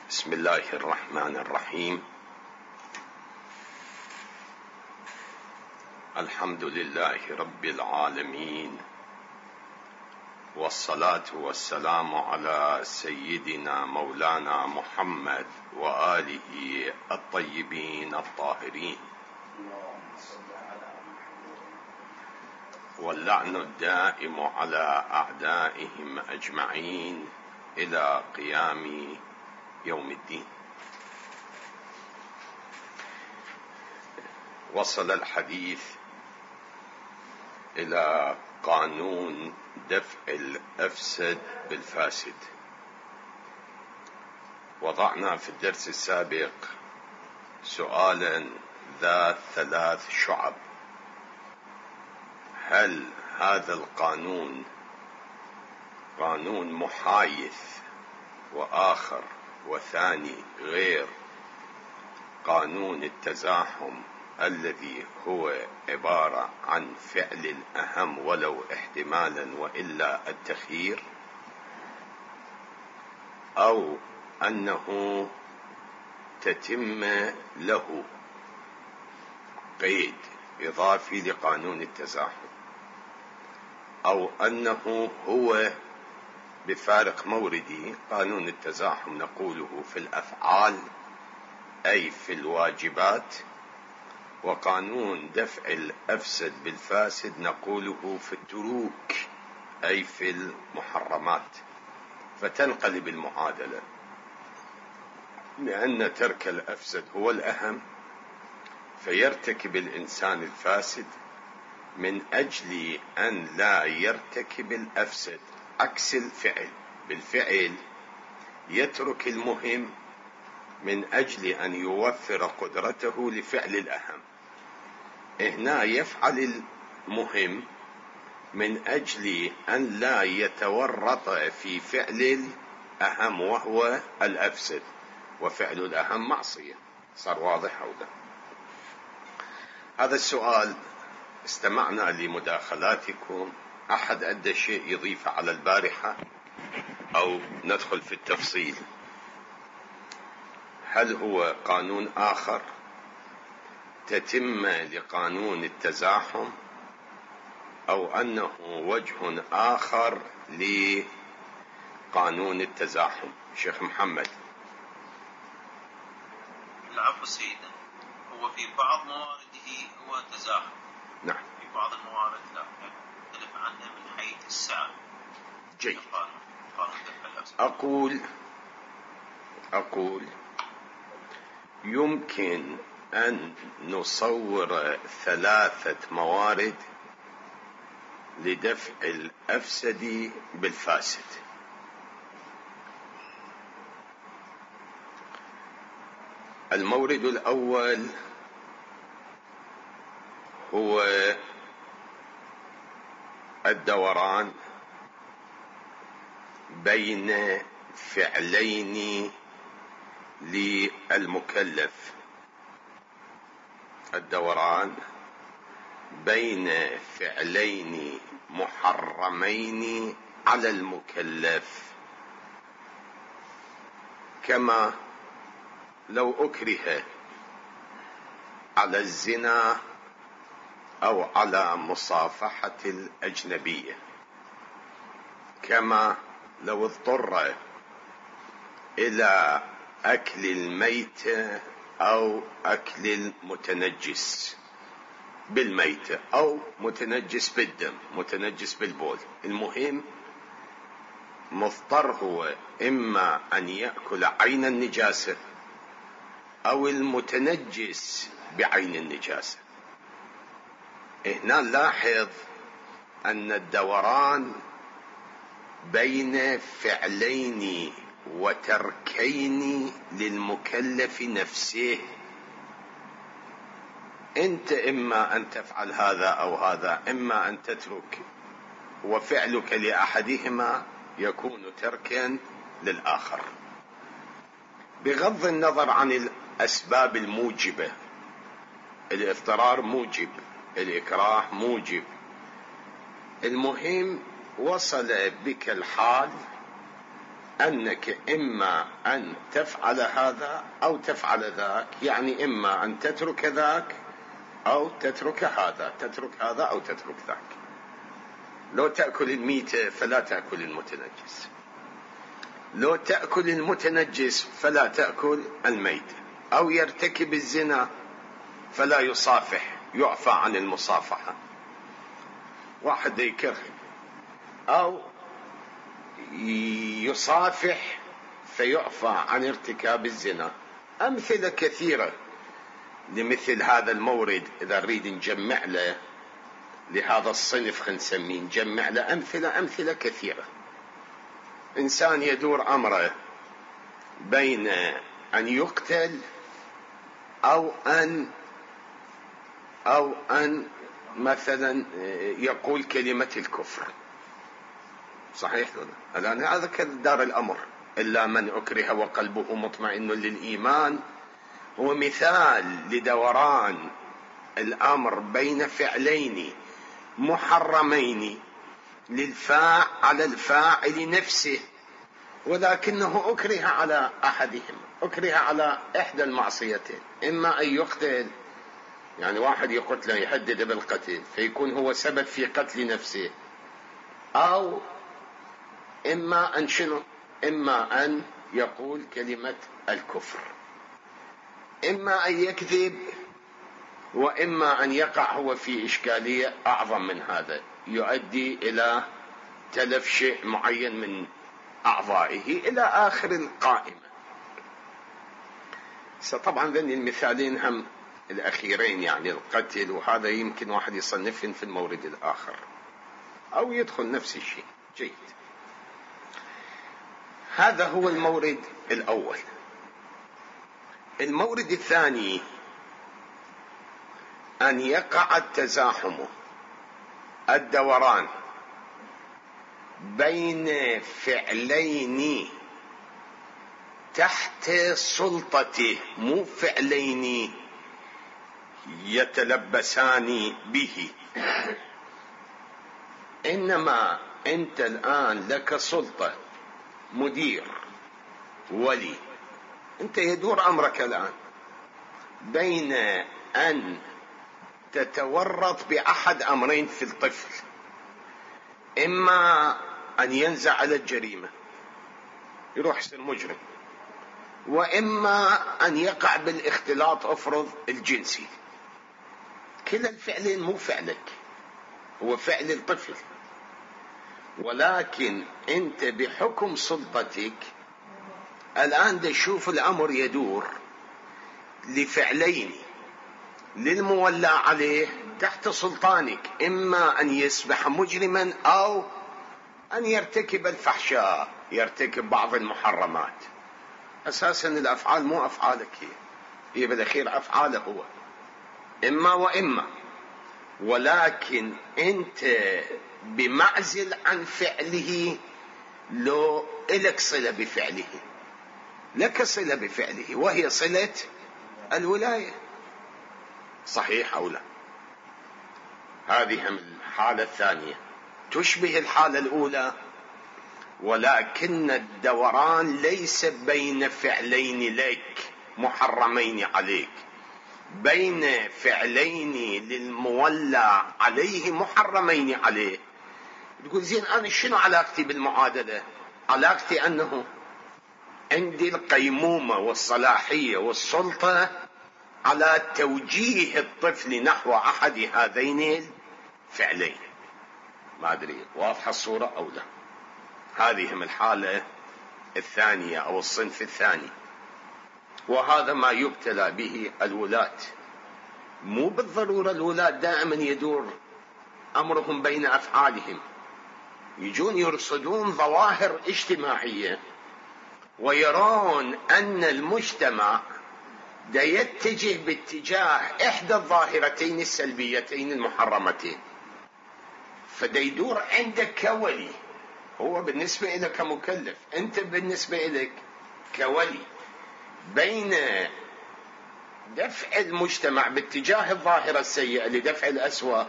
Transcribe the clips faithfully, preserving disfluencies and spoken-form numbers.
بسم الله الرحمن الرحيم. الحمد لله رب العالمين، والصلاة والسلام على سيدنا مولانا محمد وآله الطيبين الطاهرين، واللعن الدائم على أعدائهم أجمعين إلى قيام يوم الدين. وصل الحديث إلى قانون دفع الأفسد بالفاسد. وضعنا في الدرس السابق سؤالا ذا ثلاث شعب: هل هذا القانون قانون محايث وآخر وثاني غير قانون التزاحم الذي هو عبارة عن فعل الأهم ولو احتمالا وإلا التخيير، أو أنه تتم له قيد إضافي لقانون التزاحم، أو أنه هو بفارق موردي قانون التزاحم نقوله في الأفعال أي في الواجبات، وقانون دفع الأفسد بالفاسد نقوله في التروك أي في المحرمات. فتنقلب المعادلة، لأن ترك الأفسد هو الأهم، فيرتكب الإنسان الفاسد من أجل أن لا يرتكب الأفسد، عكس الفعل. بالفعل يترك المهم من أجل أن يوفر قدرته لفعل الأهم، هنا يفعل المهم من أجل أن لا يتورط في فعل الأهم وهو الأفسد، وفعل الأهم معصية. صار واضح هذا؟ هذا السؤال استمعنا لمداخلاتكم. أحد أدى شيء يضيف على البارحة أو ندخل في التفصيل؟ هل هو قانون آخر تتم لقانون التزاحم، أو أنه وجه آخر لقانون التزاحم؟ شيخ محمد. العفو سيدنا، هو في بعض موارده هو تزاحم، نعم، في بعض الموارد لا، يختلف عنه من حيث السعة. جيد. أقول أقول يمكن أن نصور ثلاثة موارد لدفع الأفسد بالفاسد. المورد الأول هو الدوران بين فعلين للمكلف، الدوران بين فعلين محرمين على المكلف، كما لو أكره على الزنا أو على مصافحة الأجنبية، كما لو اضطر إلى أكل الميت أو أكل المتنجس بالميت، أو متنجس بالدم، متنجس بالبول. المهم مضطر هو إما أن يأكل عين النجاسة أو المتنجس بعين النجاسة. هنا نلاحظ أن الدوران بين فعلين وتركين للمكلف نفسه. أنت إما أن تفعل هذا أو هذا، إما أن تترك، وفعلك لأحدهما يكون تركا للآخر، بغض النظر عن الأسباب الموجبة. الاضطرار موجب، الإكراه موجب. المهم وصل بك الحال أنك إما أن تفعل هذا أو تفعل ذاك، يعني إما أن تترك ذاك أو تترك هذا، تترك هذا أو تترك ذاك. لو تأكل الميتة فلا تأكل المتنجس، لو تأكل المتنجس فلا تأكل الميت، أو يرتكب الزنا فلا يصافح، يعفى عن المصافحة. واحد يكره، أو يصافح فيعفى عن ارتكاب الزنا. أمثلة كثيرة لمثل هذا المورد. إذا نريد نجمع له لهذا الصنف، خلينا نسميه نجمع له أمثلة أمثلة كثيرة. إنسان يدور أمره بين أن يقتل أو أن أو أن مثلا يقول كلمة الكفر، صحيح ولا؟ الآن هذا كدار الأمر. إلا من أكره وقلبه مطمئن للإيمان هو مثال لدوران الأمر بين فعلين محرمين للفاعل على الفاعل نفسه، ولكنه أكره على أحدهما، أكره على إحدى المعصيتين. إما أن يقتل، يعني واحد يقتله يهدد بالقتل فيكون هو سبب في قتل نفسه، أو إما أن شنو؟ إما أن يقول كلمة الكفر، إما أن يكذب، وإما أن يقع هو في إشكالية أعظم من هذا، يؤدي إلى تلف شيء معين من أعضائه إلى آخر القائمة. طبعا ذني المثالين هم الأخيرين، يعني القتل وهذا يمكن واحد يصنفهم في المورد الآخر أو يدخل نفس الشيء. جيد، هذا هو المورد الأول. المورد الثاني أن يقع التزاحم، الدوران بين فعلين تحت سلطته، مو فعلين يتلبسان به، إنما أنت الآن لك سلطة، مدير، ولي، أنت يدور أمرك الآن بين أن تتورط بأحد أمرين في الطفل، إما أن ينزع على الجريمة يروح يصير مجرم، وإما أن يقع بالاختلاط أفرض الجنسي. كلا الفعلين مو فعلك، هو فعل الطفل، ولكن أنت بحكم سلطتك الآن تشوف الأمر يدور لفعلين للمولى عليه تحت سلطانك، إما أن يصبح مجرما أو أن يرتكب الفحشاء، يرتكب بعض المحرمات. أساسا الأفعال مو أفعالك هي، هي بالأخير أفعاله هو، إما وإما، ولكن أنت بمعزل عن فعله. لو إلك صلة بفعله، لك صلة بفعله، وهي صلة الولاية، صحيح أو لا؟ هذه الحالة الثانية تشبه الحالة الأولى، ولكن الدوران ليس بين فعلين لك محرمين عليك، بين فعلين للمولى عليه محرمين عليه. تقول زين أنا شنو علاقتي بالمعادلة؟ علاقتي أنه عندي القيمومة والصلاحية والسلطة على توجيه الطفل نحو أحد هذين الفعلين. ما أدري واضحة الصورة أو لا؟ هذه هم الحالة الثانية أو الصنف الثاني، وهذا ما يبتلى به الولاة. مو بالضرورة الولاة دائما يدور أمرهم بين أفعالهم، يجون يرصدون ظواهر اجتماعية ويرون أن المجتمع دا يتجه باتجاه إحدى الظاهرتين السلبيتين المحرمتين، فدا يدور عندك كولي. هو بالنسبة إليك كمكلف، أنت بالنسبة إليك كولي، بين دفع المجتمع باتجاه الظاهرة السيئة لدفع الأسوأ،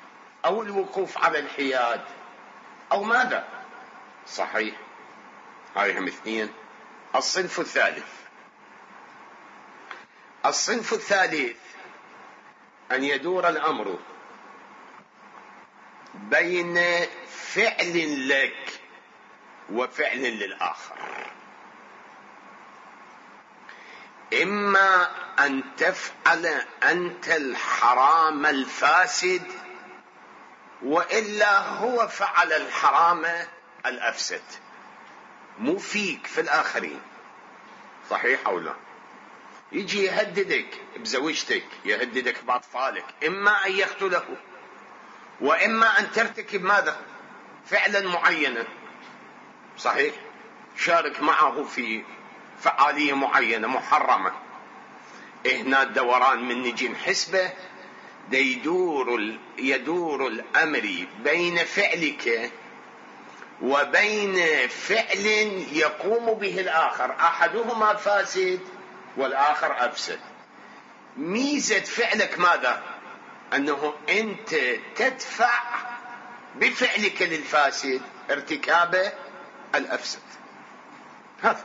أو الوقوف على الحياد، أو ماذا؟ صحيح. هاي هم اثنين. الصنف الثالث الصنف الثالث أن يدور الأمر بين فعل لك وفعل للآخر. إما أن تفعل أنت الحرام الفاسد، وإلا هو فعل الحرام الأفسد، مو فيك، في الآخرين. صحيح أو لا؟ يجي يهددك بزوجتك، يهددك بأطفالك، إما أن يقتله، وإما أن ترتكب ماذا؟ فعلا معينا. صحيح؟ شارك معه في فعالية معينة محرمة. هنا الدوران من نجي نحسبه يدور يدور الأمر بين فعلك وبين فعل يقوم به الآخر، أحدهما فاسد والآخر أفسد. ميزة فعلك ماذا؟ أنه أنت تدفع بفعلك للفاسد ارتكاب الأفسد. هذا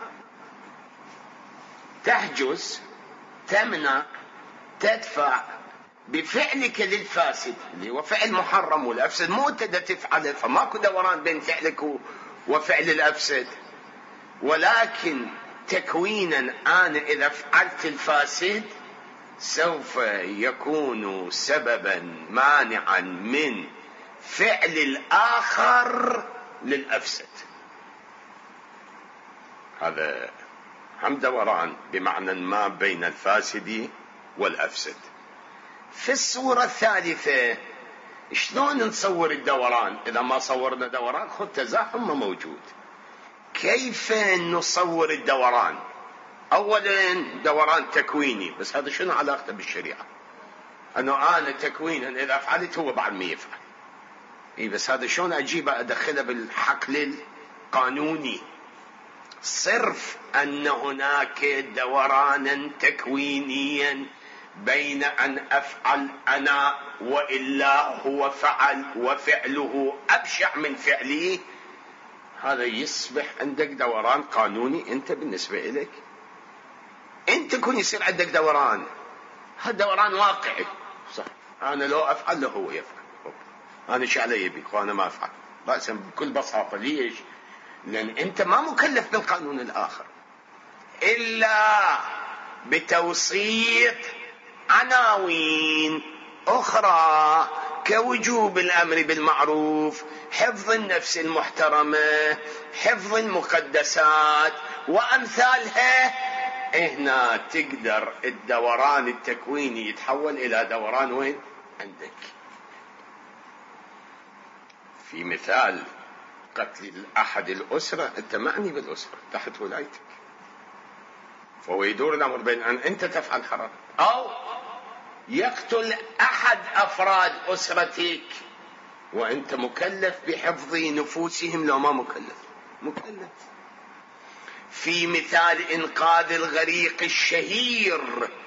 تحجز، تمنع، تدفع بفعلك للفاسد اللي هو فعل محرم، والأفسد مو أنت تفعله، فماكو دوران بين فعلك وفعل الأفسد. ولكن تكوينا أنا إذا فعلت الفاسد سوف يكون سببا مانعا من فعل الآخر للأفسد. هذا هم دوران بمعنى ما بين الفاسد والأفسد. في الصورة الثالثة شلون نصور الدوران؟ إذا ما صورنا دوران خد تزاحم ما موجود. كيف نصور الدوران؟ أولا دوران تكويني، بس هذا شنو علاقته بالشريعة؟ أنه أنا تكوينا إذا فعلت هو بعد ما يفعل. إيه بس هذا شلون أجيبه أدخله بالحقل القانوني؟ صرف أن هناك دورانا تكوينيا بين أن أفعل أنا وإلا هو فعل، وفعله أبشع من فعلي، هذا يصبح عندك دوران قانوني. أنت بالنسبة إليك أنت كن يصير عندك دوران، هذا دوران واقعي. صح، أنا لو أفعل له هو يفعل، أنا شو علي بك وأنا ما أفعل رأسا بكل بساطة. ليش؟ لأن أنت ما مكلف بالقانون الآخر إلا بتوسيط عناوين أخرى كوجوب الأمر بالمعروف، حفظ النفس المحترمة، حفظ المقدسات وأمثالها. هنا تقدر الدوران التكويني يتحول إلى دوران وين؟ عندك. في مثال قتل أحد الأسرة، أنت معني بالأسرة تحت ولايتك، فهو يدور الأمر بين أن أنت تفعل حرام أو يقتل أحد أفراد أسرتك وأنت مكلف بحفظ نفوسهم. لو ما مكلف مكلف. في مثال إنقاذ الغريق الشهير،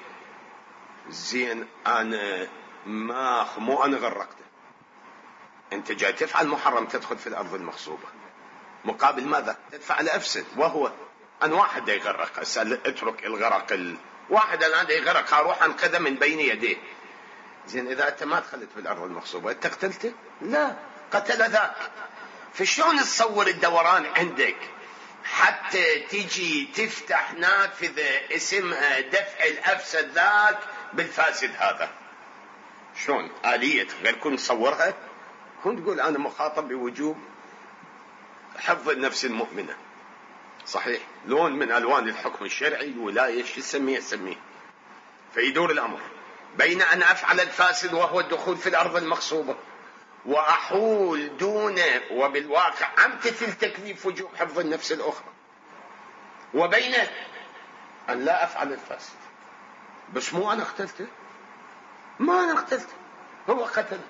زين أنا ما مو أنا غرقته، أنت جاي تفعل محرم، تدخل في الأرض المغصوبة، مقابل ماذا؟ تدفع الأفسد، وهو أن واحد يغرق. اترك الغرق ال... واحد الآن يغرق، أروح أنقذه من بين يديه. زين إذا أنت ما دخلت في الأرض المغصوبة أنت قتلته؟ لا، قتل ذاك. فشلون تصور الدوران عندك حتى تجي تفتح نافذة اسمها دفع الأفسد ذاك بالفاسد هذا؟ شلون آلية غير كن تصورها؟ كنت تقول أنا مخاطب بوجوب حفظ النفس المؤمنة. صحيح، لون من ألوان الحكم الشرعي، الولاية، شو تسميه سميه. فيدور الأمر بين أن أفعل الفاسد وهو الدخول في الأرض المغصوبة وأحول دونه، وبالواقع أمتثل تكليف وجوب حفظ النفس الأخرى، وبين أن لا أفعل الفاسد. بس مو أنا قتلته، ما أنا قتلته، هو قتل.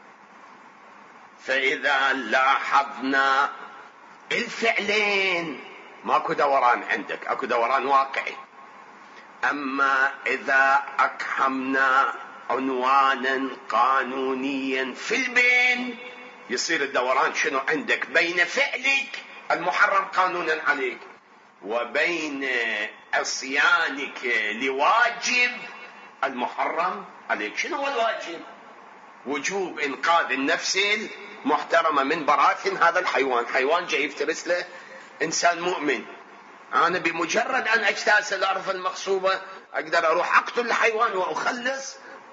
فإذا لاحظنا الفعلين ماكو دوران عندك، اكو دوران واقعي. اما اذا اقحمنا عنوانا قانونيا في البين، يصير الدوران شنو عندك؟ بين فعلك المحرم قانونا عليك وبين عصيانك لواجب المحرم عليك. شنو هو الواجب؟ وجوب إنقاذ النفس المحترمة من براثن هذا الحيوان. حيوان جاي يفترس له إنسان مؤمن، أنا بمجرد أن أجتاز الأرض المغصوبة أقدر أروح أقتل الحيوان وأخلص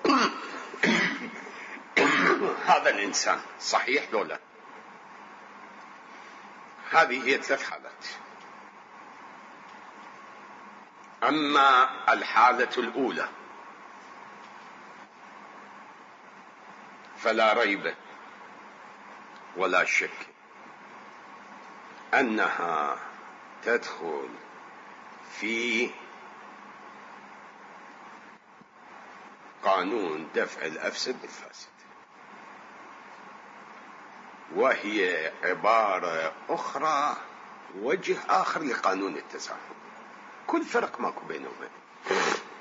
هذا الإنسان. صحيح لولا؟ هذه هي ثلاث حالات. أما الحالة الأولى فلا ريب ولا شك أنها تدخل في قانون دفع الأفسد بالفاسد، وهي عبارة أخرى، وجه آخر لقانون التزاحم. كل فرق ماكو بينه وبين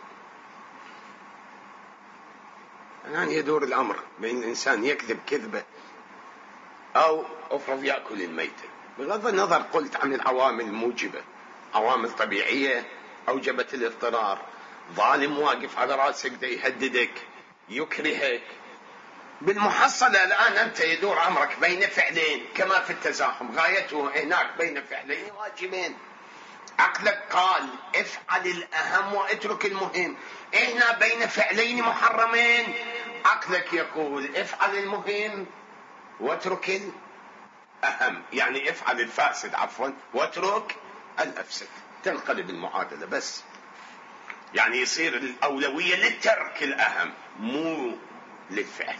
يعني يدور الأمر بين الإنسان يكذب كذبة أو أفرض يأكل الميتة. بغض النظر قلت عن العوامل الموجبة، عوامل طبيعية أوجبت الاضطرار، ظالم واقف على رأسك دا يهددك يكرهك، بالمحصلة الآن أنت يدور أمرك بين فعلين كما في التزاحم، غايته هناك بين فعلين واجبين. عقلك قال افعل الأهم واترك المهم، هنا بين فعلين محرمين، عقلك يقول افعل المهم واترك الأهم، يعني افعل الفاسد عفوا واترك الأفسد. تنقلب المعادلة بس، يعني يصير الأولوية للترك الأهم مو للفعل.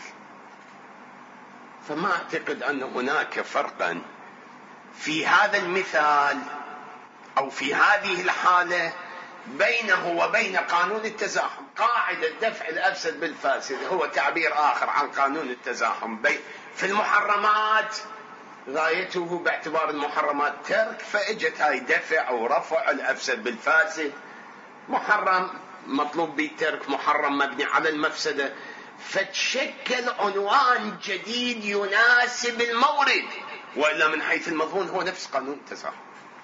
فما أعتقد أن هناك فرقا في هذا المثال أو في هذه الحالة بينه وبين قانون التزاحم. قاعدة دفع الأفسد بالفاسد هو تعبير آخر عن قانون التزاحم. في المحرمات غايته باعتبار المحرمات ترك، فإجت هاي دفع أو رفع الأفسد بالفاسد. محرم مطلوب بالترك، محرم مبني على المفسدة، فتشكل عنوان جديد يناسب المورد، وإلا من حيث المضمون هو نفس قانون التزاحم.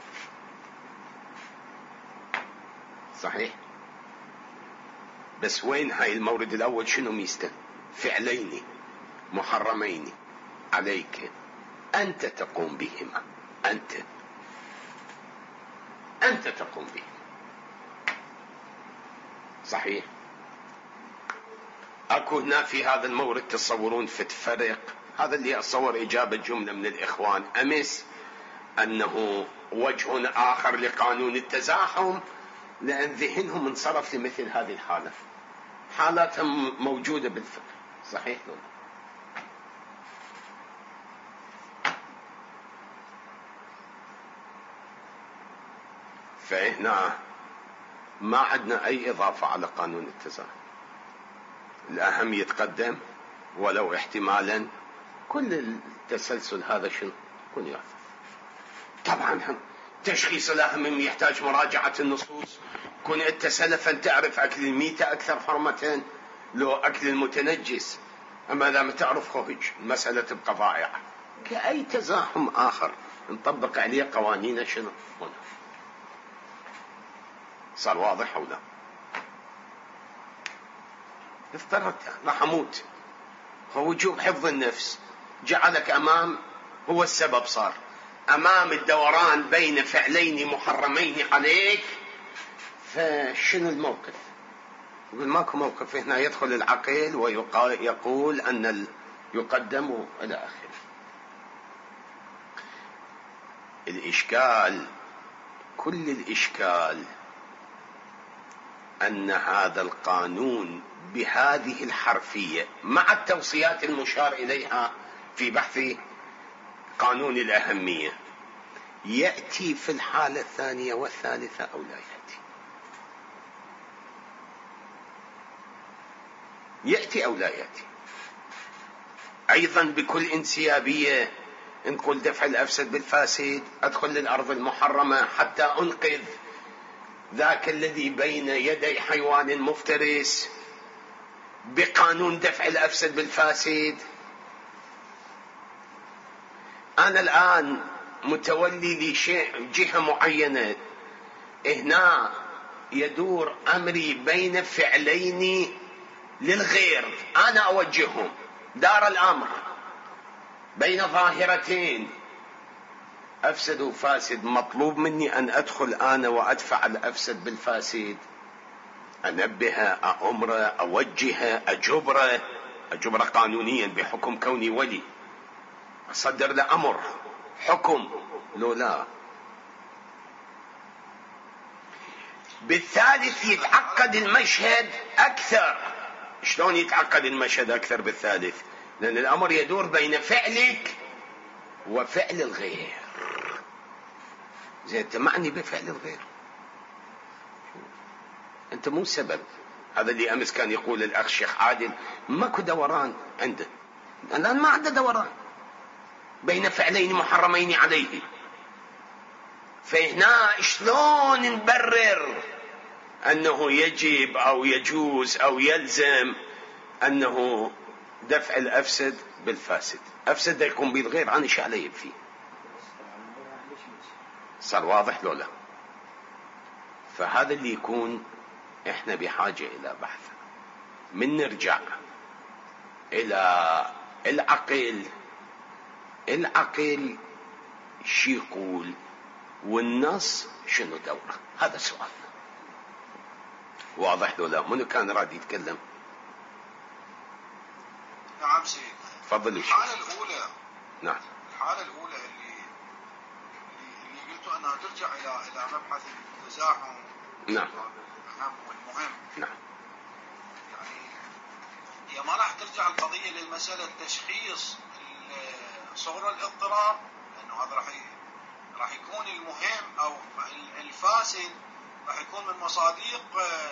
صحيح، بس وين هاي المورد الأول؟ شنو ميزته؟ فعلين محرمين عليك أنت تقوم بهما، أنت أنت تقوم بهما. صحيح، أكو هنا في هذا المورد تصورون في الفرق، هذا اللي أتصور إجابة جملة من الإخوان أمس أنه وجه آخر لقانون التزاحم، لأن ذهنهم انصرف لمثل هذه الحالة. حالاتهم موجودة بالفقه. صحيح لو فهنا ما عندنا أي إضافة على قانون التزاحم، الأهم يتقدم ولو احتمالا. كل التسلسل هذا شنو كن يعرف. طبعا تشخيص الأهم يحتاج مراجعة النصوص. كن أنت سلفا تعرف أكل الميتة أكثر حرمة لو أكل المتنجس، أما إذا ما تعرف خهج المسألة تبقى ضائعة. كأي تزاحم آخر نطبق عليه قوانين شنو هنا. صار واضح أو لا؟ افترضت راح أموت، ووجوب حفظ النفس جعلك أمام، هو السبب، صار أمام الدوران بين فعلين محرمين عليك، فشنو الموقف؟ يقول ماكو موقف هنا. يدخل العقل ويقول أن يقدم إلى آخره. الإشكال، كل الإشكال أن هذا القانون بهذه الحرفية مع التوصيات المشار إليها في بحث قانون الأهمية يأتي في الحالة الثانية والثالثة أو لا يأتي؟ يأتي أو لا يأتي؟ أيضا بكل انسيابية نقول دفع الأفسد بالفاسد، أدخل للأرض المحرمة حتى أنقذ ذاك الذي بين يدي حيوان مفترس بقانون دفع الأفسد بالفاسد. أنا الآن متولي لشيء جهة معينة، هنا يدور أمري بين فعلين للغير، أنا أوجههم، دار الأمر بين ظاهرتين أفسد وفاسد، مطلوب مني أن أدخل أنا وأدفع الأفسد بالفاسد، أنبهه، أأمره، أوجهه، أجبره، أجبره قانونيا بحكم كوني ولي، أصدر له أمر حكم، لو لا. بالثالث يتعقد المشهد أكثر. شلون يتعقد المشهد أكثر بالثالث؟ لأن الأمر يدور بين فعلك وفعل الغير. زين، أنت معني بفعل الغير، أنت مو سبب. هذا اللي أمس كان يقول الأخ شيخ عادل ماكو دوران عنده، الآن ما عنده دوران بين فعلين محرمين عليه. فهنا شلون نبرر أنه يجب أو يجوز أو يلزم أنه دفع الأفسد بالفاسد؟ أفسد يكون بالغير، أنا شو علي فيه؟ صار واضح لو لا؟ فهذا اللي يكون إحنا بحاجة إلى بحث. من نرجع إلى العقل، العقل شي يقول والنص شنو دوره؟ هذا سؤال واضح لو لا؟ منو كان راد يتكلم؟ نعم سيد. تفضل. الحالة الأولى، نعم، الحالة الأولى اللي اللي قلت أنها ترجع إلى إلى مبحث التزاحم. نعم، الأهم والمهم. نعم، يعني هي ما راح ترجع القضية للمسألة تشخيص صغر الاضطرار، لأنه هذا راح راح يكون المهم أو الفاسد راح يكون من مصادق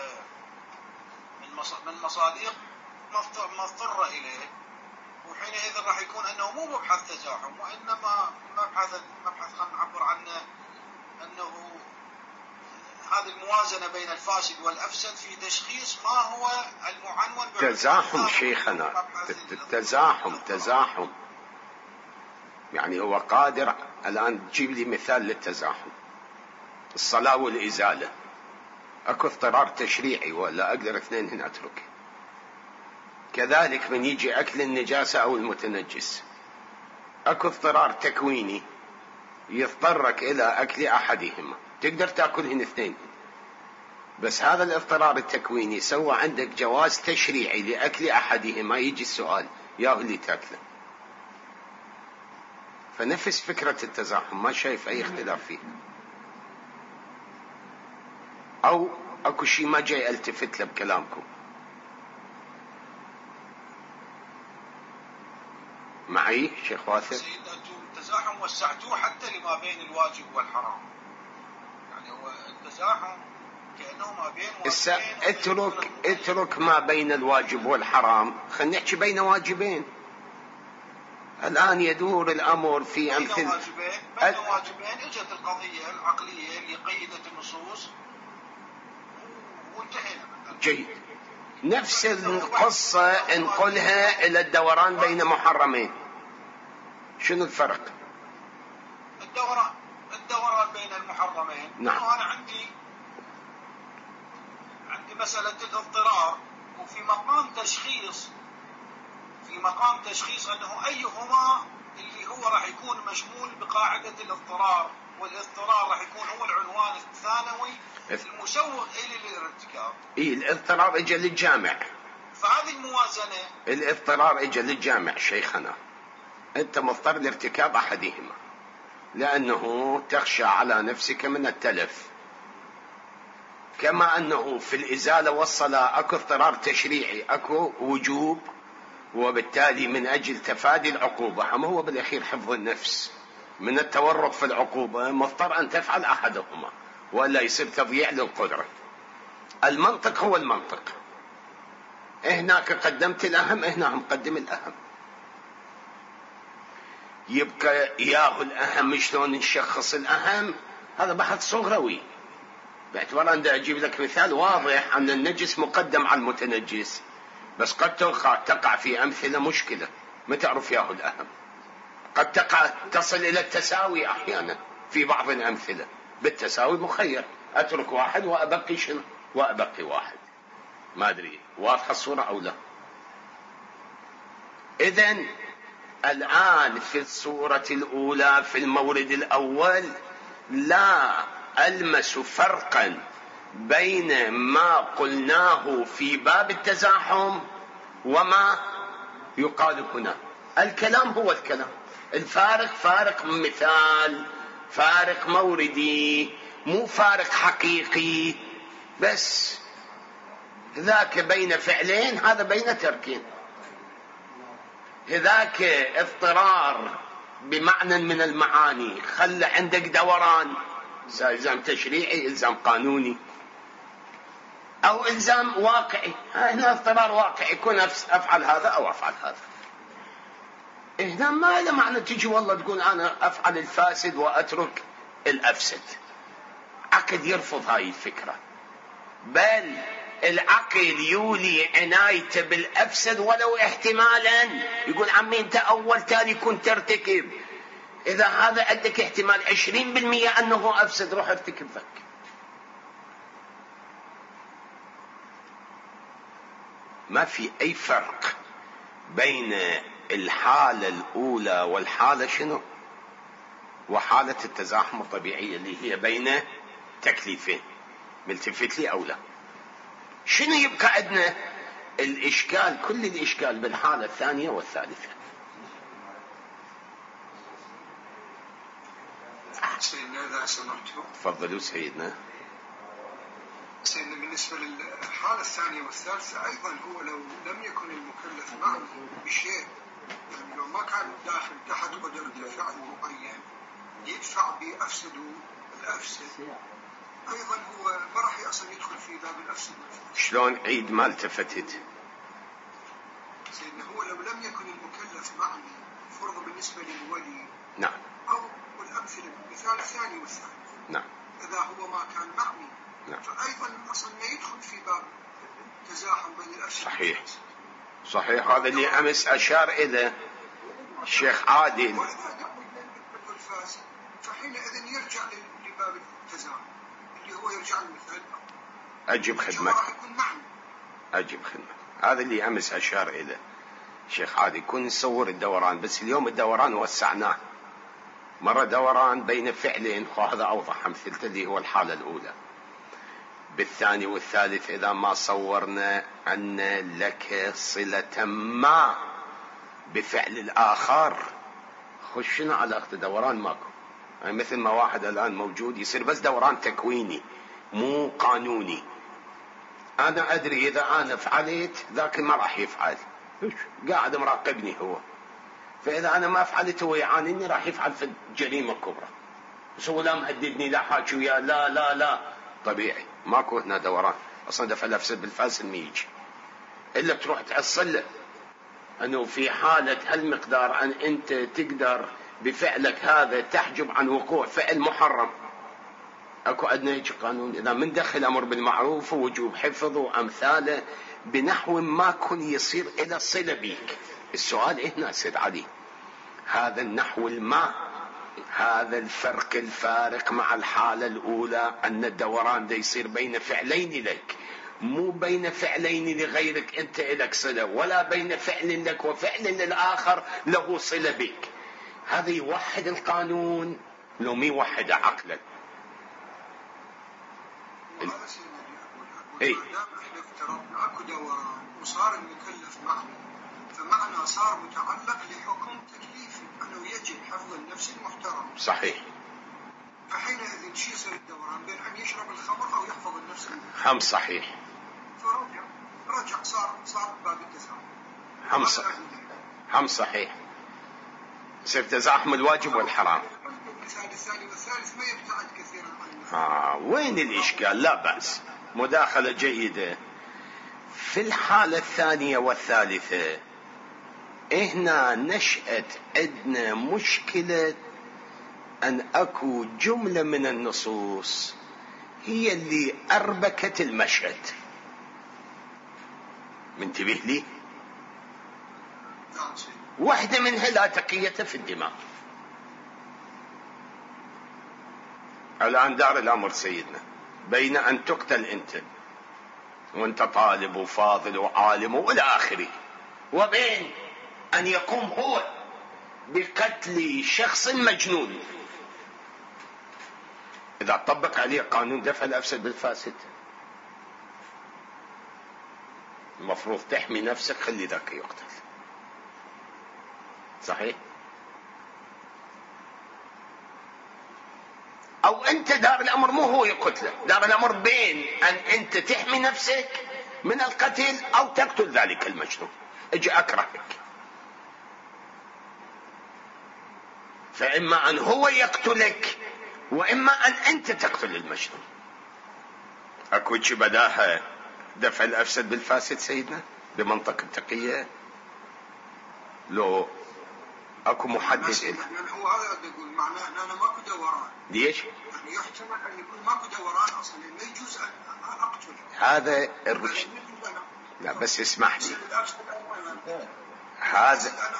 من من مصادق مضطرة إليه، وحينئذ راح يكون أنه مو مبحث تزاحم وإنما مبحث مبحث خلينا نعبر عنه أنه هذه الموازنة بين الفاسد والأفسد في تشخيص ما هو المعنون تزاحم. شيخنا التزاحم تزاحم يعني هو قادر. الآن تجيب لي مثال للتزاحم، الصلاة والإزالة، أكو اضطرار تشريعي ولا أقدر اثنين هنا أترك. كذلك من يجي أكل النجاسة أو المتنجس، أكو اضطرار تكويني يضطرك إلى أكل أحدهما، تقدر تأكلهن اثنين، بس هذا الاضطرار التكويني سوى عندك جواز تشريعي لأكل أحدهما. يجي السؤال يا اللي تأكله. فنفس فكرة التزاحم، ما شايف أي اختلاف فيه، أو أكو شيء ما جاي ألتفت له بكلامكم معي شيخ واثق؟ سيد التزاحم وسعتوه حتى لما بين الواجب والحرام، يعني هو التزاحم كأنه ما بين واجبين. اترك اترك ما بين الواجب والحرام، خلينا نحكي بين واجبين. الآن يدور الأمر في أمثل بين واجبين بين واجبين اجت القضية العقلية اللي قيدت النصوص وانتهينا. جيد، نفس القصة انقلها إلى الدوران بين محرمين. شنو الفرق؟ الدوران الدوران بين المحرمين. نعم. أنا عندي عندي مسألة الاضطرار، وفي مقام تشخيص في مقام تشخيص أنه أيهما اللي هو راح يكون مشمول بقاعدة الاضطرار، والاضطرار راح يكون هو العنوان الثانوي المسوغ إلى الارتكاب. إيه، الاضطرار إجا للجامع. فهذه الموازنة، الاضطرار إجا للجامع شيخنا، أنت مضطر لارتكاب أحدهما لأنه تخشى على نفسك من التلف، كما أنه في الإزالة والصلاة أكو اضطرار تشريعي، أكو وجوب، وبالتالي من أجل تفادي العقوبة، أما هو بالأخير حفظ النفس من التورط في العقوبة، مضطر أن تفعل أحدهما ولا يصير تضييع للقدرة. المنطق هو المنطق، هناك قدمت الأهم، هنا مقدم الأهم، يبقى إياه الأهم. شلون نشخص الأهم؟ هذا بحث صغروي، باعتبار أن أجيب لك مثال واضح أن النجس مقدم على المتنجس، بس قد تقع, تقع في أمثلة مشكلة ما تعرف ياهو الأهم. قد تقع تصل إلى التساوي أحيانا في بعض الأمثلة، بالتساوي مخير، أترك واحد وأبقي شنو؟ وأبقي واحد. ما أدري واضحة الصورة أو لا؟ إذن الآن في الصورة الأولى في المورد الأول لا ألمس فرقا بين ما قلناه في باب التزاحم وما يقال هنا. الكلام هو الكلام، الفارق فارق مثال، فارق موردي، مو فارق حقيقي. بس ذاك بين فعلين، هذا بين تركين. ذاك اضطرار بمعنى من المعاني، خلى عندك دوران، إلزام تشريعي، إلزام قانوني، أو إلزام واقعي. هنا اضطرار واقعي، يكون أفعل هذا أو أفعل هذا. هنا ما له معنى تجي والله تقول أنا أفعل الفاسد وأترك الأفسد. عقل يرفض هاي الفكرة، بل العقل يولي عنايته بالأفسد ولو احتمالا. يقول عمي أنت أول تالي كنت ترتكب، إذا هذا عندك احتمال عشرين بالمئة أنه أفسد، روح ارتكب ذاك. ما في أي فرق بين الحالة الأولى والحالة شنو؟ وحالة التزاحم الطبيعية اللي هي بين تكليفين. ملتفت لي أو لا؟ شنو يبقى عندنا؟ الإشكال، كل الإشكال بالحالة الثانية والثالثة. سيدنا إذا سمحتوا. تفضلوا سيدنا. سيدنا بالنسبة للحالة الثانية والثالثة أيضا، هو لو لم يكن المكلف معني بشيء، يعني لو ما كان داخل تحت قدرة فعل معين يدفع بأفسد الأفسد، أيضا هو ما راح أصلا يدخل في باب الأفسد. شلون؟ عيد ما التفتت. سيدنا هو لو لم يكن المكلف معني، فرض بالنسبة للولي. نعم. أو والأمثلة المثال الثاني والثالث. نعم. إذا هو ما كان معني. نعم. فأيضا أصلا ما يدخل في باب تزاحم بين الأفسد. صحيح. صحيح، هذا اللي أمس أشار إلى الشيخ عادل. الفاسد فحينئذ يرجع لباب التزاحم اللي هو يرجع المثال. أجب خدمتك. أجب خدمتك. هذا اللي أمس أشار إلى الشيخ عادل. كن نصور الدوران، بس اليوم الدوران وسعناه. مرة دوران بين فعلين، وهذا أوضح أمثلته اللي هو الحالة الأولى. بالثاني والثالث إذا ما صورنا أن لك صلة ما بفعل الآخر، خشنا على دوران ماكو. يعني مثل ما واحد الآن موجود يصير بس دوران تكويني مو قانوني. أنا أدري إذا أنا فعلت ذاك ما راح يفعل، قاعد مراقبني هو، فإذا أنا ما فعلت هو يعانيني، راح يفعل في الجريمة الكبرى. بس هو لا مهددني، لا حاكي وياه، لا لا لا طبيعي. ماكو هنا دوران أصلا. دفع الأفسد بالفاسد ما يجي إلا تروح تحصل له أنه في حالة هالمقدار أن أنت تقدر بفعلك هذا تحجب عن وقوع فعل محرم. أكو عندنا هيك قانون، إذا من دخل أمر بالمعروف ووجوب حفظ وأمثاله بنحو ما كن يصير إلى صلة بيك. السؤال هنا سيد علي، هذا النحو الماء، هذا الفرق الفارق مع الحالة الأولى، أن الدوران ده يصير بين فعلين لك، مو بين فعلين لغيرك أنت إلك صلة، ولا بين فعل لك وفعل للآخر له صلة بك. هذا يوحد القانون لو ما يوحد عقلا. ال... اي احنا افترضنا اكو دوران وصار المكلف معني، فمعنى صار متعلق لحكم تكليفي انه يجب حفظ النفس المحترم. صحيح. فحينئذ شو يصير الدوران بين ان يشرب الخمر او يحفظ النفس المحترم. هم صحيح. فرجع رجع صار صار باب التزاحم. هم صحيح. هم صحيح. يصير تزاحم الواجب والحرام. المثال الثاني والثالث ما يبتعد كثيرا عن المثال. آه وين الإشكال؟ لا بأس، مداخلة جيدة. في الحالة الثانية والثالثة هنا نشأت عندنا مشكلة أن أكو جملة من النصوص هي اللي أربكت المشهد. منتبه لي؟ واحدة منها لا تقية في الدماء. الآن دار الأمر سيدنا بين أن تقتل أنت وأنت طالب وفاضل وعالم وإلى آخره، وبين أن يقوم هو بقتل شخص مجنون. إذا طبق عليه قانون دفع الأفسد بالفاسد المفروض تحمي نفسك، خلي ذاك يقتل. صحيح؟ أو أنت دار الأمر مو هو يقتله، دار الأمر بين أن أنت تحمي نفسك من القتل أو تقتل ذلك المجنون. أجي أكرهك، فإما أن هو يقتلك وإما أن أنت تقتل المجنون. أكو شي بداها دفع الأفسد بالفاسد سيدنا بمنطق التقية؟ لو أكو محدد يعني هو هذا يقول معناه أن أنا ماكو دوران. ليش؟ يعني يحتمل أن يكون ماكو دوران أصلا، ما يجوز أن أقتل هذا الرشد. لا بس اسمح لي، هذا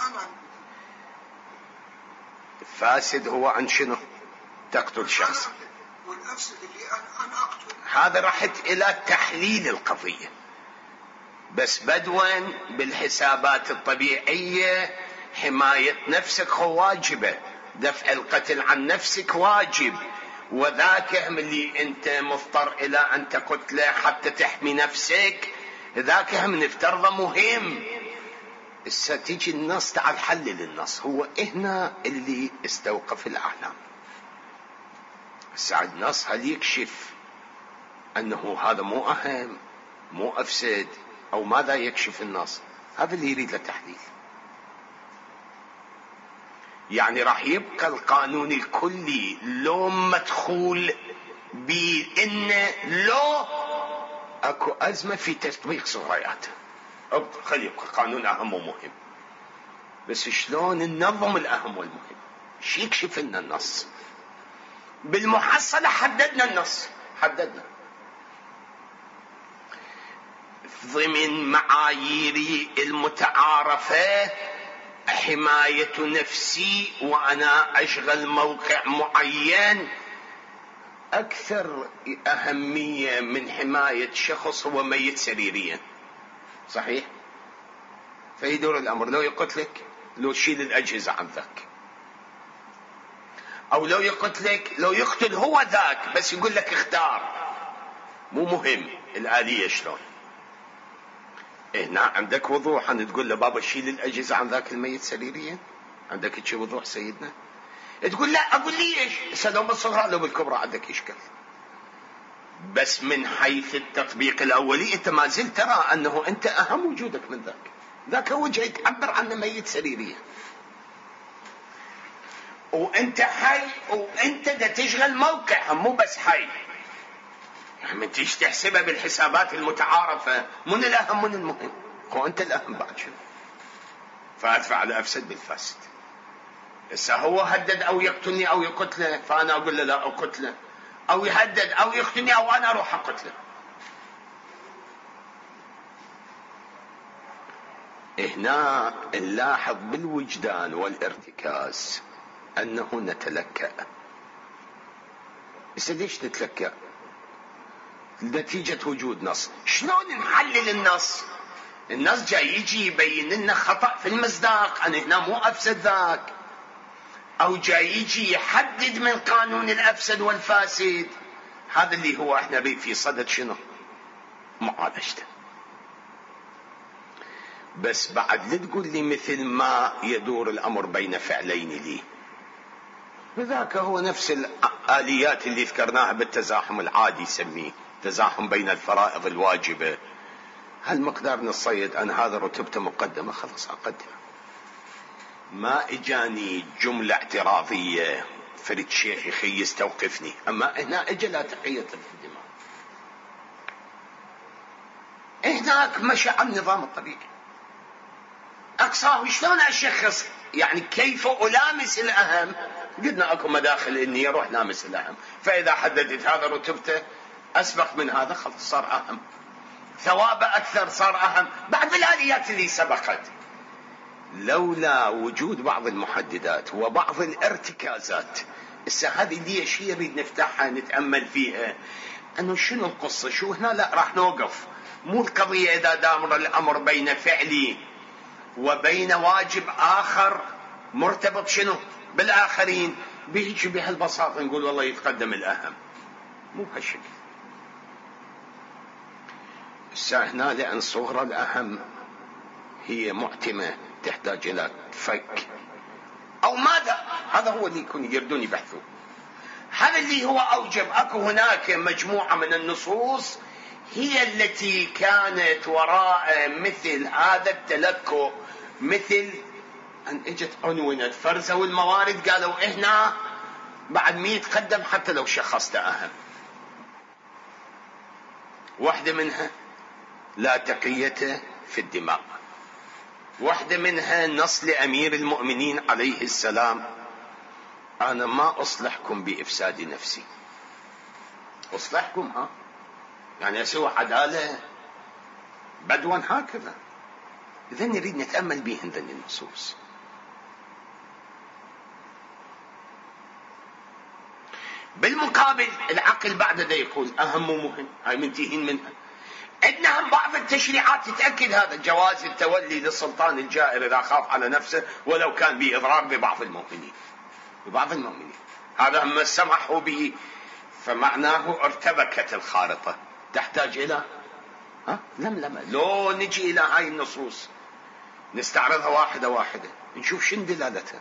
الفاسد هو عن شنو؟ تقتل شخص، والأفسد اللي أنا أقتل. هذا رحت إلى تحليل القضية، بس بدوا بالحسابات الطبيعية حماية نفسك هو واجبة، دفع القتل عن نفسك واجب، وذاك اللي أنت مضطر إلى أن تقتله حتى تحمي نفسك ذاك هم نفترضه مهم. ستيجي النص، تعال حلل النص. هو هنا اللي استوقف الأعلام. سعد النص هل يكشف أنه هذا مو أهم مو أفسد، أو ماذا يكشف النص؟ هذا اللي يريد له تحليل. يعني راح يبقى القانون الكلي لو مدخول بأن لو أكو أزمة في تطبيق صغرياته، خلي يبقى قانون أهم ومهم، بس شلون ننظم الأهم والمهم؟ شي يكشف لنا النص. بالمحصلة حددنا النص، حددنا ضمن معاييري المتعارفة حماية نفسي وأنا أشغل موقع معين أكثر أهمية من حماية شخص هو ميت سريريا. صحيح؟ فيدور الأمر لو يقتلك، لو شيل الأجهزة عن ذاك، أو لو يقتلك، لو يقتل هو ذاك بس يقول لك اختار، مو مهم الآلية شلون. هنا عندك وضوح أن تقول له بابا شيل الأجهزة عن ذاك الميت سريريا؟ عندك شيء وضوح سيدنا؟ تقول لا، أقول ليش؟ لو بالصغرى لو بالكبرى عندك إشكال. بس من حيث التطبيق الأولي أنت ما زلت ترى أنه أنت أهم وجودك من ذاك، ذاك هو جاي تعبر عنه ميت سريريا، وأنت حي وأنت دا تشغل موقع، مو بس حي. يعني من تيجي تحسبها بالحسابات المتعارفة من الأهم من المهم، هو أنت الأهم بعد شنو؟ فأدفع الأفسد بالفاسد. هسه هو هدد أو يقتلني أو يقتله، فأنا أقول له لا أقتله، أو يهدد أو يقتلني أو أنا أروح أقتله. هنا نلاحظ بالوجدان والارتكاز أنه نتلكأ. بس ليش نتلكأ؟ نتيجة وجود نص. شلون نحلل النص؟ النص جاي يجي يبين لنا خطأ في المصداق، أنا هنا مو أفسد ذاك، أو جاي يجي يحدد من قانون الأفسد والفاسد. هذا اللي هو احنا نريد في صدد شنو؟ معالجته. بس بعد لا تقول لي مثل ما يدور الأمر بين فعلين لي، فذاك هو نفس الآليات اللي ذكرناها بالتزاحم العادي، يسميه تزاحم بين الفرائض الواجبة. هل مقدار من الصيد أنا هذا رتبته مقدمة، خلاص أقدم. ما إجاني جملة اعتراضية فرد شيخ يخي يستوقفني، أما هنا إجا لا تقية في الدماء. هناك مشى على النظام الطبيعي أقصاه. شلون أشخص؟ يعني كيف ألامس الأهم؟ قلنا أكو مداخل إني أروح لامس الأهم، فإذا حددت هذا رتبته أسبق من هذا خلاص صار أهم، ثوابه أكثر صار أهم، بعد الآليات اللي سبقت. لولا وجود بعض المحددات وبعض الارتكازات، هسه هذه ليش هي نريد نفتحها نتأمل فيها، انه شنو القصة، شو هنا لا راح نوقف. مو القضية اذا دامر الامر بين فعلي وبين واجب اخر مرتبط شنو بالاخرين، بيجي بهالبساطة نقول والله يتقدم الاهم، مو بهالشكل. هسه هنا لان صغرى الاهم هي معتمة تحتاج الى فك او ماذا، هذا هو اللي يكون يردون يبحثوا. هذا اللي هو اوجب اكو هناك مجموعة من النصوص هي التي كانت وراء مثل هذا التلكؤ، مثل ان اجت عنونت فرزوا الموارد قالوا هنا بعد مين يتقدم حتى لو شخصت اهم. واحدة منها لا تقية في الدماء، واحدة منها نص لأمير المؤمنين عليه السلام: أنا ما أصلحكم بإفساد نفسي. أصلحكم ها يعني أسوى عدالة بدوا هكذا. إذا نريد نتأمل بهن ذن النصوص. بالمقابل العقل بعد ذا يقول أهم ومهم، هاي منتهين منها. عندنا هم بعض التشريعات تتأكد هذا، جواز التولي للسلطان الجائر إذا خاف على نفسه ولو كان بإضرار ببعض المؤمنين ببعض المؤمنين هذا هم سمحوا به، فمعناه ارتبكت الخارطة تحتاج إلى ها لملمة. لو نجي إلى هاي النصوص نستعرضها واحدة واحدة نشوف شن دلالتها.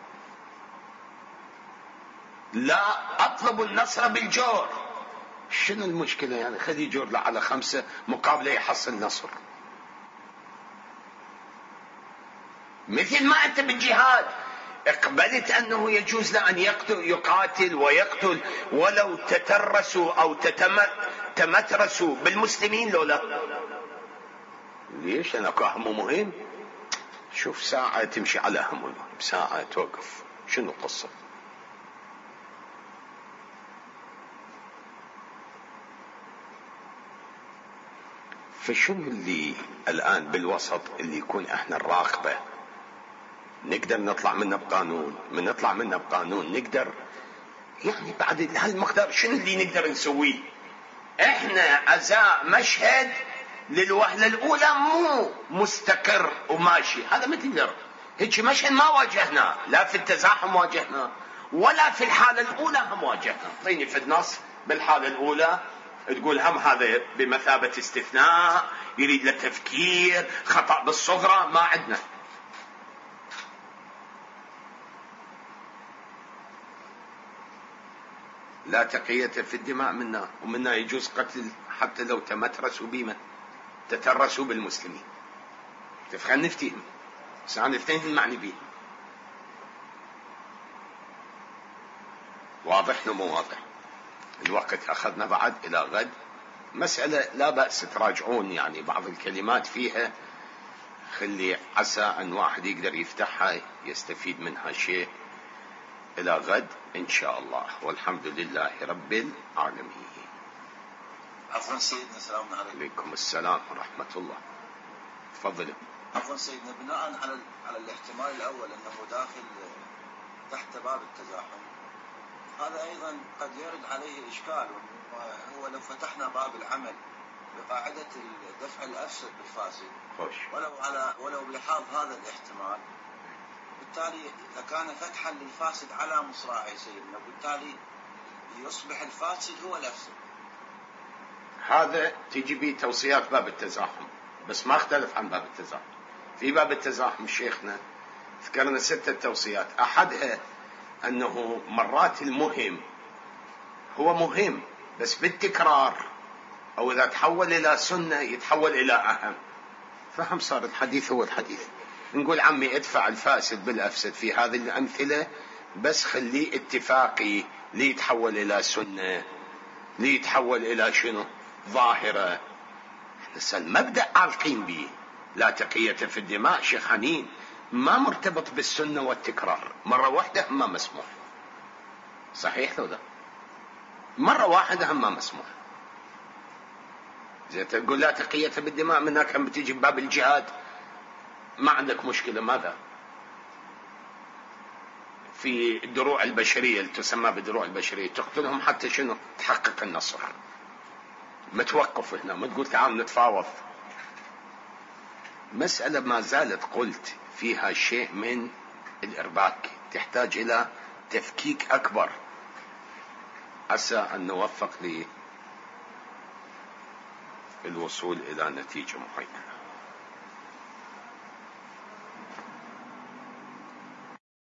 لا أطلب النصر بالجور، شنو المشكلة يعني؟ خذي جور على خمسة مقابله يحصل نصر. مثل ما أنت بالجهاد اقبلت أنه يجوز له أن يقتل يقاتل ويقتل ولو تترسوا أو تمترسوا بالمسلمين، لو لا ليش؟ أنا أهم مهم. شوف ساعة تمشي على هم ساعة توقف، شنو القصة؟ فشنو اللي الآن بالوسط اللي يكون احنا الراقبة نقدر نطلع منه بقانون، من نطلع منه بقانون نقدر يعني بعد هالمقدار شنو اللي نقدر نسويه؟ احنا ازاء مشهد للوهلة الاولى مو مستقر وماشي، هذا ما تقدر هيك مشهد ما واجهنا، لا في التزاحم واجهنا ولا في الحالة الاولى هم واجهنا. اعطيني في النص بالحالة الاولى تقول هم هذا بمثابة استثناء يريد له تفكير، خطأ بالصغرى ما عندنا. لا تقية في الدماء منا، ومنا يجوز قتل حتى لو تمترسوا بما تترسوا بالمسلمين. تفخل نفتهم سان نفتهم المعني به. واضح مو واضح؟ الوقت أخذنا بعد إلى غد. مسألة لا بأس تراجعون يعني بعض الكلمات فيها، خلي عسى أن واحد يقدر يفتحها يستفيد منها شيء. إلى غد إن شاء الله، والحمد لله رب العالمين. عفوا سيدنا، السلام عليكم. عليكم السلام ورحمة الله. تفضلوا. عفوا سيدنا، بناء على على الاحتمال الأول أنه داخل تحت باب التزاحم، هذا أيضا قد يرد عليه إشكال، وهو لو فتحنا باب العمل بقاعدة دفع الأفسد بالفاسد خوش. ولو على ولو بلحاظ هذا الاحتمال، بالتالي إذا كان فتحا للفاسد على مصراعي سيدنا، بالتالي يصبح الفاسد هو الأفسد. هذا تجي به توصيات باب التزاحم، بس ما اختلف عن باب التزاحم. في باب التزاحم شيخنا ذكرنا ستة توصيات، أحدها أنه مرات المهم هو مهم بس بالتكرار، أو إذا تحول إلى سنة يتحول إلى أهم. فهم صار الحديث هو الحديث. نقول عمي ادفع الفاسد بالأفسد في هذه الأمثلة، بس خليه اتفاقي ليتحول إلى سنة، ليتحول إلى شنو ظاهرة. احنا المبدأ عالقين به. لا تقية في الدماء شيخ حنين ما مرتبط بالسنة والتكرار، مرة واحدة هم ما مسموح. صحيح لو لا مرة واحدة هم ما مسموح. زي تقول لا تقية بالدماء، منها كم بتيجي بباب الجهاد ما عندك مشكلة، ماذا في الدروع البشرية اللي تسمى بالدروع البشرية، تقتلهم حتى شنو؟ تحقق النصر. ما توقف هنا، ما تقول تعال نتفاوض. مسألة ما زالت قلت فيها شيء من الإرباك، تحتاج إلى تفكيك أكبر، عسى أن نوفق للوصول إلى نتيجة معينة.